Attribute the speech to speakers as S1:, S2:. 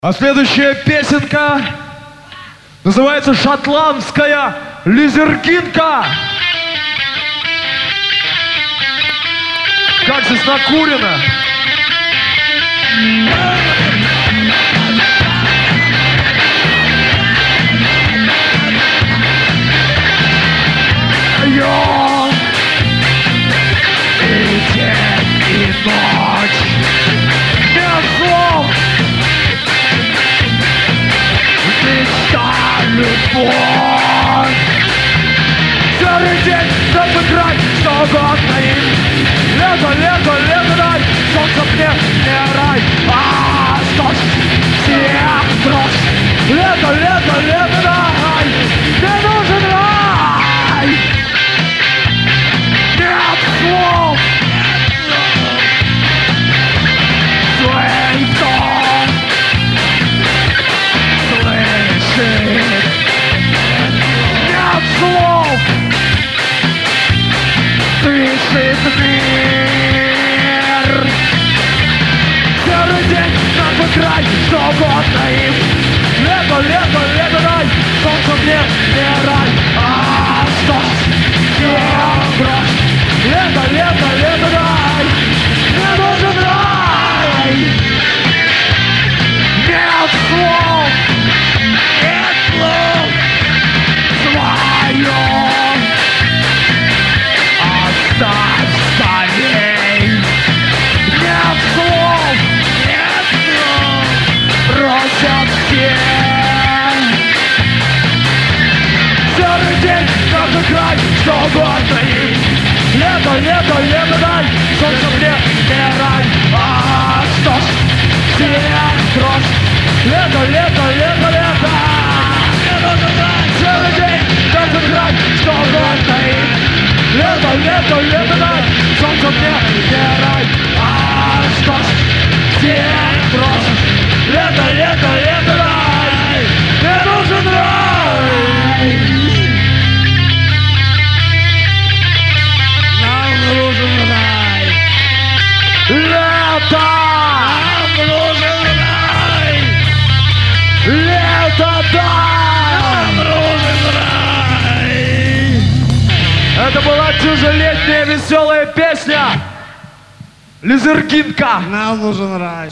S1: А следующая песенка называется «Шотландская лизергинка». Как здесь накурено! И день, и ночь, без слов, мечта, любовь. Серый день, чтобы играть, что угодно им. Лето, лето, лето, дай, солнце мне, не рай. А что ж, всех дрожь. Лето, лето, лето, дай, мне нужен рай. Нет слов. Свой дом слышит. Нет слов. Слышит мир. Серый день, как бы край, что угодно им. Лето, лето, лето, дай, солнце мне, не рай. А что ж, всех дрожь. Лето, лето, лето, дай, мне нужен рай. Нет слов, нет слов, свое оставь скорей. Нет слов, просят все. Серый день, каждый край, что угодно им. Лето, лето, лето, дай, солнце мне, не рай. А что ж, всех дрожь. Лето, лето, лето, лето, мне нужен рай. Серый день, каждый край, что угодно им. Лето, лето, лето, дай, солнце мне, не рай. А что ж, всех дрожь. Лето, лето, лето, дай, мне нужен рай. Нам нужен рай. Лето! Нам нужен рай. Лето, да! Нам нужен рай. Это была чужелетняя веселая песня «Лизергинка».
S2: Нам нужен рай.